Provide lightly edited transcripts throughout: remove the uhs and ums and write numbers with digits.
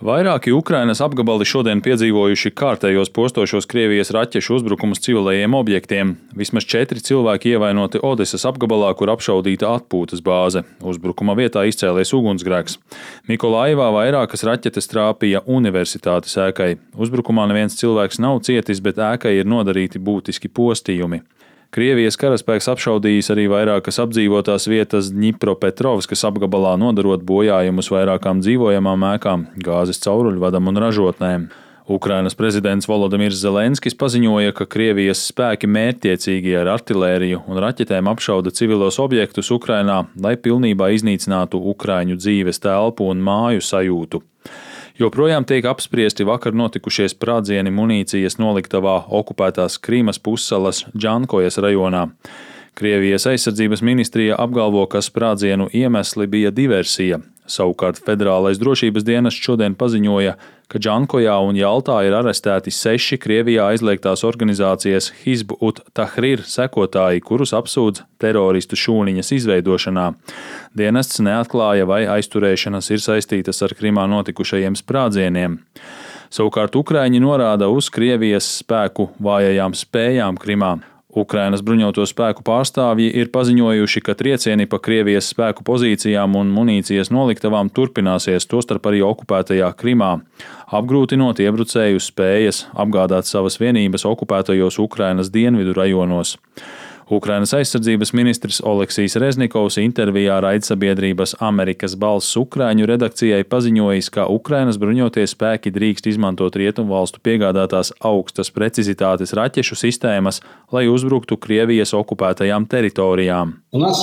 Vairāki Ukrainas apgabali šodien piedzīvojuši kārtējos postošos Krievijas raķešu uzbrukumus civilajiem objektiem. Vismaz 4 cilvēki ievainoti Odesas apgabalā, kur apšaudīta atpūtas bāze. Uzbrukuma vietā izcēlies ugunsgrēks. Mikolaivā vairākas raķetes trāpīja universitātes ēkai. Uzbrukumā neviens cilvēks nav cietis, bet ēkai ir nodarīti būtiski postījumi. Krievijas karaspēks apšaudījis arī vairākas apdzīvotās vietas Dņipropetrovskas apgabalā, nodarot bojājumus vairākām dzīvojamām ēkām, gāzes cauruļvadam un ražotnēm. Ukrainas prezidents Volodimirs Zelenskis paziņoja, ka Krievijas spēki mērķtiecīgi ar artilēriju un raķetēm apšauda civilos objektus Ukrainā, lai pilnībā iznīcinātu ukraiņu dzīves telpu un māju sajūtu. Joprojām tiek apspriesti vakar notikušie sprādzieni munīcijas noliktavā okupētās Krīmas pussalas Džankojas rajonā. Krievijas aizsardzības ministrija apgalvo, ka sprādzienu iemesli bija diversija. Savukārt Federālais drošības dienests šodien paziņoja, ka Džankojā un Jaltā ir arestēti 6 Krievijā aizliegtās organizācijas Hizb ut-Tahrir sekotāji, kurus apsūdz teroristu šūniņas izveidošanā. Dienests neatklāja, vai aizturēšanas ir saistītas ar Krimā notikušajiem sprādzieniem. Savukārt Ukraiņi norāda uz Krievijas spēku vājajām spējām Krimā. Ukrainas bruņoto spēku pārstāvji ir paziņojuši, ka triecieni pa Krievijas spēku pozīcijām un munīcijas noliktavām turpināsies, tostarp arī okupētajā Krimā, apgrūtinot iebrucēju spējas apgādāt savas vienības okupētajos Ukrainas dienvidu rajonos. Ukrainas aizsardzības ministrs Oleksijs Reznikovs intervijā raidsabiedrības Amerikas balss Ukraiņu redakcijai paziņojis, ka Ukrainas bruņotie spēki drīkst izmantot rietumvalstu piegādātās augstas precizitātes raķešu sistēmas, lai uzbruktu Krievijas okupētajām teritorijām.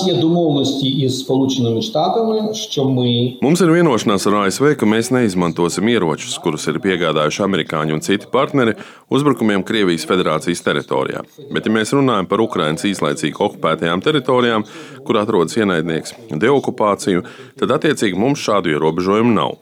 Mums ir vienošanās ar ASV, ka mēs neizmantosim ieročus, kurus ir piegādājuši amerikāņi un citi partneri uzbrukumiem Krievijas federācijas teritorijā. Bet, ja mēs runājam par Ukrainas īslaicīgi okupētajām teritorijām, kur atrodas ienaidnieks, deokupāciju, tad attiecīgi mums šādu ierobežojumu nav.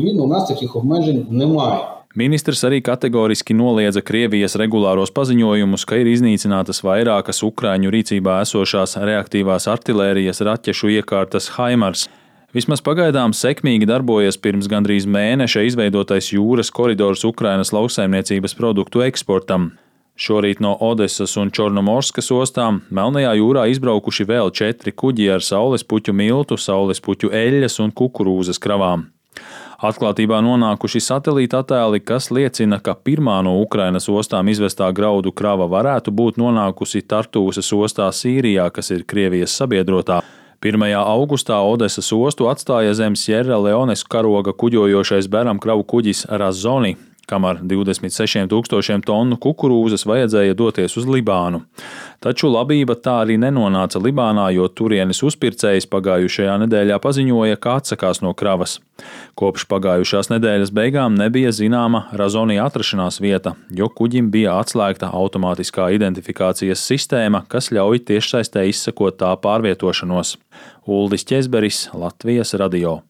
Ministrs arī kategoriski noliedza Krievijas regulāros paziņojumus, ka ir iznīcinātas vairākas Ukraiņu rīcībā esošās reaktīvās artilērijas raķešu iekārtas HIMARS. Vismaz pagaidām sekmīgi darbojas pirms gandrīz mēneša izveidotais jūras koridors Ukrainas lauksaimniecības produktu eksportam. Šorīt no Odesas un Čornomorskas ostām Melnajā jūrā izbraukuši vēl 4 kuģi ar saulespuķu miltu, saulespuķu eļļas un kukurūzas kravām. Atklātībā nonākuši satelīta attēli, kas liecina, ka pirmā no Ukrainas ostām izvestā graudu krava varētu būt nonākusi Tartūsas ostā Sīrijā, kas ir Krievijas sabiedrotā. 1. augustā Odesas ostu atstāja zem Sierra Leones karoga kuģojošais beramkravu kuģis Razoni, kamēr 26,000 tonu kukurūzas vajadzēja doties uz Libānu. Taču labība tā arī nenonāca Libānā, jo turienes uzpircējs pagājušajā nedēļā paziņoja, ka atsakās no kravas. Kopš pagājušās nedēļas beigām nebija zināma Razoni atrašanās vieta, jo kuģim bija atslēgta automātiskā identifikācijas sistēma, kas ļauj tiešsaistē izsekot tā pārvietošanos. Uldis Ķezberis, Latvijas radio.